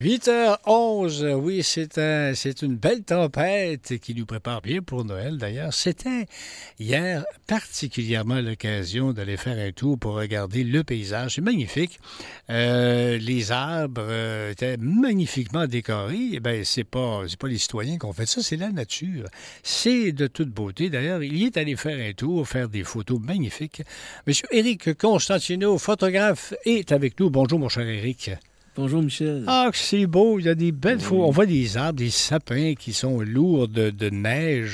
8h11, oui, c'est une belle tempête qui nous prépare bien pour Noël. D'ailleurs, c'était hier particulièrement l'occasion d'aller faire un tour pour regarder le paysage. C'est magnifique. Les arbres étaient magnifiquement décorés. Eh bien, c'est pas les citoyens qui ont fait ça, c'est la nature. C'est de toute beauté. D'ailleurs, il y est allé faire un tour, faire des photos magnifiques. Monsieur Éric Constantino, photographe, est avec nous. Bonjour, mon cher Éric. Bonjour, Michel. Ah, c'est beau, il y a des belles photos. On voit des arbres, des sapins qui sont lourds de neige.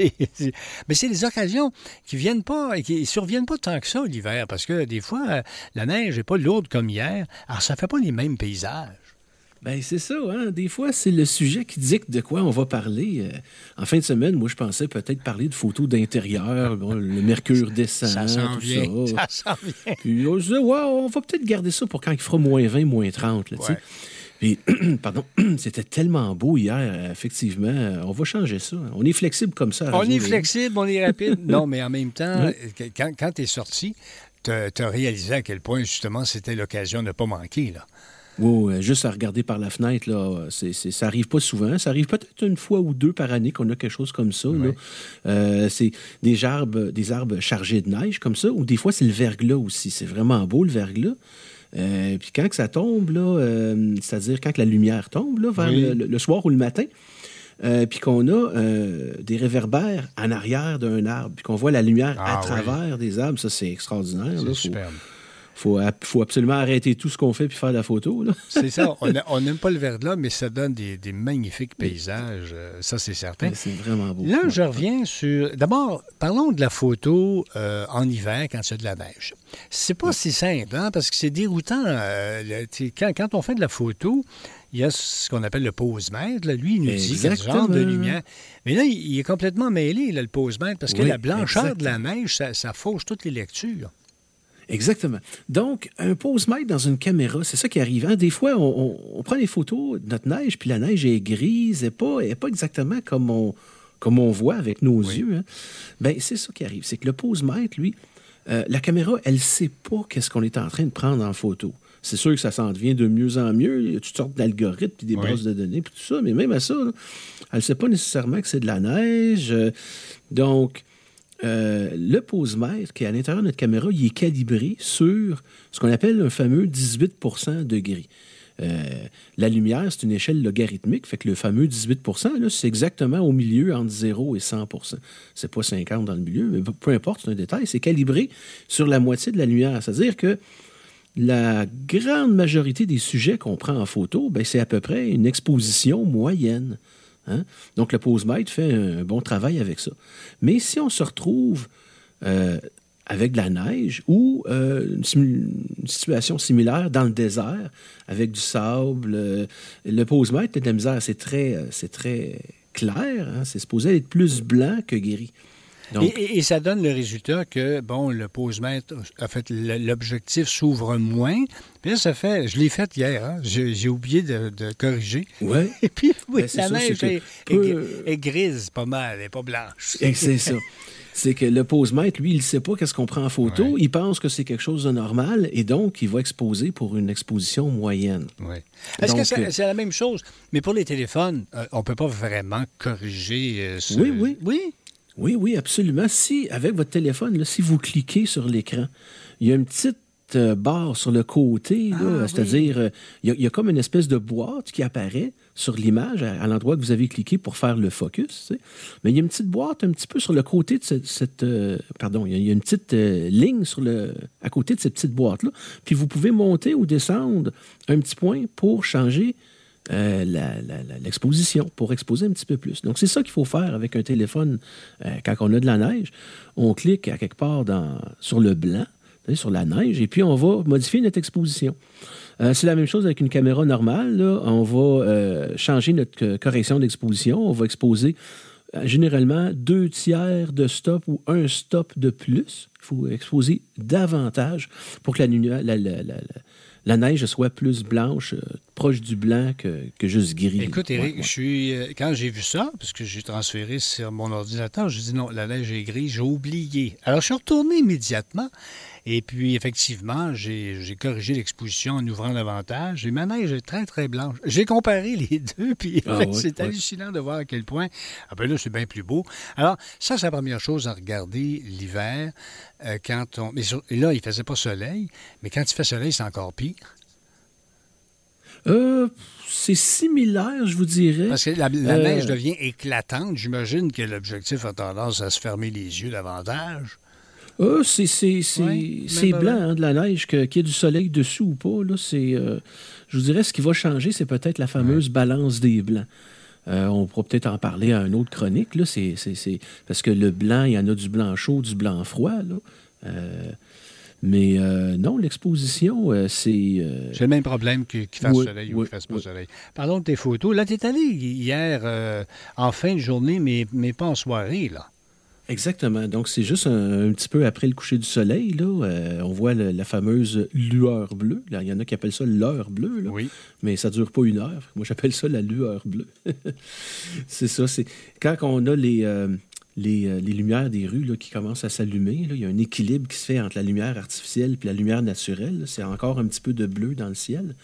Mais c'est des occasions qui viennent pas, qui surviennent pas tant que ça l'hiver, parce que des fois, la neige n'est pas lourde comme hier, alors ça fait pas les mêmes paysages. Ben c'est ça, hein? Des fois, c'est le sujet qui dicte de quoi on va parler. En fin de semaine, moi, je pensais peut-être parler de photos d'intérieur, bon, le mercure descend, ça s'en tout vient, ça. Ça s'en vient. Puis on se disait, ouais, on va peut-être garder ça pour quand il fera moins 20, moins 30, là, tu sais. Puis, pardon, c'était tellement beau hier, effectivement. On va changer ça. On est flexible comme ça. On est flexible, on est rapide. Non, mais en même temps, quand tu es sorti, tu as réalisé à quel point, justement, c'était l'occasion de ne pas manquer, là. Oui, juste à regarder par la fenêtre, là, ça arrive pas souvent. Ça arrive peut-être une fois ou deux par année qu'on a quelque chose comme ça. Oui. Là. C'est des arbres chargés de neige comme ça, ou des fois, c'est le verglas aussi. C'est vraiment beau, le verglas. Puis quand que ça tombe, là, c'est-à-dire quand que la lumière tombe, là, vers le soir ou le matin, puis qu'on a des réverbères en arrière d'un arbre, puis qu'on voit la lumière à travers des arbres, ça, c'est extraordinaire. C'est superbe. Faut absolument arrêter tout ce qu'on fait puis faire la photo. Là. C'est ça. On n'aime pas le verglas, mais ça donne des magnifiques paysages. Ça, c'est certain. Mais c'est vraiment beau. Là, je reviens sur... D'abord, parlons de la photo en hiver quand il y a de la neige. C'est pas si simple, hein, parce que c'est déroutant. Quand on fait de la photo, il y a ce qu'on appelle le pose-mètre. Là. Lui, il nous dit quel genre de lumière. Mais là, il est complètement mêlé, là, le pose-mètre, parce que la blancheur de la neige, ça fauche toutes les lectures. Exactement. Donc, un pose-mètre dans une caméra, c'est ça qui arrive. Hein? Des fois, on prend les photos de notre neige, puis la neige est grise, elle n'est pas exactement comme on voit avec nos yeux. Hein? Bien, c'est ça qui arrive. C'est que le pose-mètre, lui, la caméra, elle ne sait pas qu'est-ce qu'on est en train de prendre en photo. C'est sûr que ça s'en devient de mieux en mieux. Il y a toutes sortes d'algorithmes, puis des bases de données, puis tout ça. Mais même à ça, là, elle ne sait pas nécessairement que c'est de la neige. Donc... le pose-mètre qui est à l'intérieur de notre caméra, il est calibré sur ce qu'on appelle un fameux 18 de gris. La lumière, c'est une échelle logarithmique, fait que le fameux 18 là, c'est exactement au milieu entre 0 et 100 C'est pas 50 dans le milieu, mais peu importe, c'est un détail. C'est calibré sur la moitié de la lumière. C'est-à-dire que la grande majorité des sujets qu'on prend en photo, ben, c'est à peu près une exposition moyenne. Hein? Donc, le pose-mètre fait un bon travail avec ça. Mais si on se retrouve avec de la neige ou une situation similaire dans le désert, avec du sable, le pose-mètre, de la misère, c'est très clair. Hein? C'est supposé être plus blanc que gris. Donc, et ça donne le résultat que, bon, le pose-mètre, en fait, l'objectif s'ouvre moins. Puis là, ça fait... Je l'ai fait hier, hein? J'ai oublié de corriger. Oui. Et puis, oui, la neige est grise, pas mal, elle n'est pas blanche. Et c'est ça. C'est que le pose-mètre, lui, il ne sait pas qu'est-ce qu'on prend en photo. Ouais. Il pense que c'est quelque chose de normal et donc, il va exposer pour une exposition moyenne. Oui. Est-ce que c'est la même chose? Mais pour les téléphones, on ne peut pas vraiment corriger ce... Oui. Oui, absolument. Si, avec votre téléphone, là, si vous cliquez sur l'écran, il y a une petite barre sur le côté, là, c'est-à-dire, il y a comme une espèce de boîte qui apparaît sur l'image à l'endroit que vous avez cliqué pour faire le focus. Tu sais. Mais il y a une petite boîte un petit peu sur le côté de cette pardon, il y a une petite ligne à côté de cette petite boîte-là. Puis vous pouvez monter ou descendre un petit point pour changer l'exposition, pour exposer un petit peu plus. Donc, c'est ça qu'il faut faire avec un téléphone quand on a de la neige. On clique à quelque part sur le blanc, sur la neige, et puis on va modifier notre exposition. C'est la même chose avec une caméra normale. Là. On va changer notre correction d'exposition. On va exposer généralement 2/3 de stop ou un stop de plus. Il faut exposer davantage pour que la neige soit plus blanche, proche du blanc que juste gris. Écoute, Éric, quand j'ai vu ça, parce que j'ai transféré sur mon ordinateur, j'ai dit non, la neige est grise, j'ai oublié. Alors, je suis retourné immédiatement Et puis, effectivement, j'ai corrigé l'exposition en ouvrant davantage. Et ma neige est très, très blanche. J'ai comparé les deux, puis c'est hallucinant de voir à quel point, là, c'est bien plus beau. Alors, ça, c'est la première chose à regarder l'hiver. Et là, il ne faisait pas soleil, mais quand il fait soleil, c'est encore pire. C'est similaire, je vous dirais. Parce que la neige devient éclatante. J'imagine que l'objectif a tendance à se fermer les yeux davantage. C'est blanc, hein, de la neige, qu'il y ait du soleil dessus ou pas. Là, je vous dirais, ce qui va changer, c'est peut-être la fameuse balance des blancs. On pourra peut-être en parler à une autre chronique. Là, parce que le blanc, il y en a du blanc chaud, du blanc froid. Là. Mais non, l'exposition, c'est... C'est le même problème qu'il fasse soleil ou qu'il ne fasse pas soleil. Parlons de tes photos. Là, tu es allé hier en fin de journée, mais pas en soirée, là. Exactement. Donc, c'est juste un petit peu après le coucher du soleil. Là, on voit la fameuse lueur bleue. Là, il y en a qui appellent ça l'heure bleue. Là, oui. Mais ça ne dure pas une heure. Moi, j'appelle ça la lueur bleue. C'est ça. C'est quand on a les lumières des rues là, qui commencent à s'allumer, là, il y a un équilibre qui se fait entre la lumière artificielle et la lumière naturelle. Là. C'est encore un petit peu de bleu dans le ciel.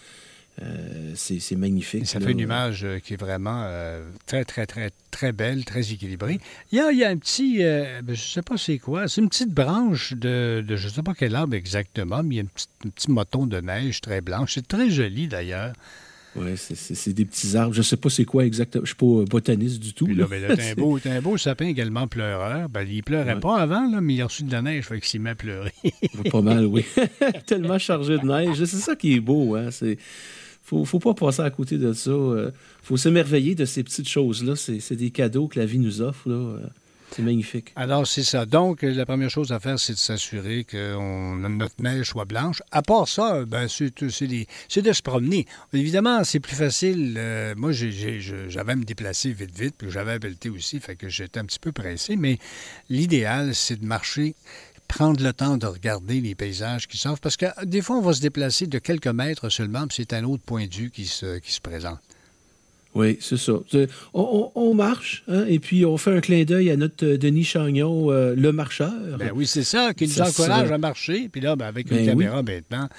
C'est magnifique. Et ça fait une image qui est vraiment très, très, très, très belle, très équilibrée. Il y a un petit, je ne sais pas c'est quoi, c'est une petite branche de je ne sais pas quel arbre exactement, mais il y a un petit moton de neige très blanche. C'est très joli d'ailleurs. Oui, c'est des petits arbres. Je ne sais pas c'est quoi exactement. Je ne suis pas botaniste du tout. Puis là, mais là, t'as un beau sapin également pleureur. Ben, il ne pleurait pas avant, là, mais il a reçu de la neige, fait qu'il s'y met à pleurer. Pas mal, oui. Tellement chargé de neige. C'est ça qui est beau, hein. Faut pas passer à côté de ça. Faut s'émerveiller de ces petites choses-là. C'est des cadeaux que la vie nous offre, là. C'est magnifique. Alors, c'est ça. Donc, la première chose à faire, c'est de s'assurer que notre neige soit blanche. À part ça, c'est de se promener. Évidemment, c'est plus facile. Moi, j'avais à me déplacer vite, puis j'avais à pelleter aussi, fait que j'étais un petit peu pressé. Mais l'idéal, c'est de marcher, prendre le temps de regarder les paysages qui s'offrent, parce que des fois, on va se déplacer de quelques mètres seulement, puis c'est un autre point de vue qui se présente. Oui, c'est ça. On marche, hein, et puis on fait un clin d'œil à notre Denis Chagnon, le marcheur. Ben oui, c'est ça, qui nous encourage à marcher. Puis là, avec une caméra, maintenant,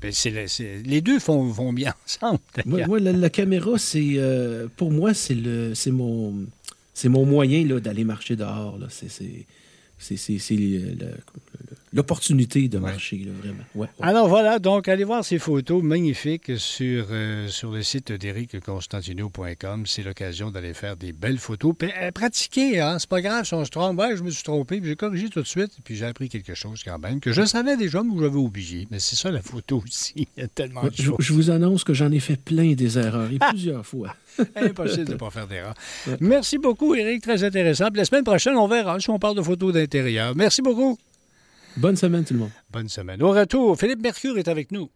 les deux vont bien ensemble. Moi, la caméra, pour moi, c'est mon moyen là, d'aller marcher dehors. Là. C'est l'opportunité de marcher, là, vraiment. Ouais. Alors voilà, donc allez voir ces photos magnifiques sur le site d'ericconstantino.com. C'est l'occasion d'aller faire des belles photos. Pratiquer, hein? C'est pas grave si on se trompe. Ouais, je me suis trompé, puis j'ai corrigé tout de suite, puis j'ai appris quelque chose quand même, que je savais déjà, mais que j'avais oublié. Mais c'est ça la photo aussi. Il y a tellement de choses. Je vous annonce que j'en ai fait plein des erreurs, et plusieurs fois. Impossible de ne pas faire d'erreur. Ouais. Merci beaucoup, Éric. Très intéressant. Puis la semaine prochaine, on verra si on parle de photos d'intérieur. Merci beaucoup. Bonne semaine, tout le monde. Bonne semaine. Au retour, Philippe Mercure est avec nous.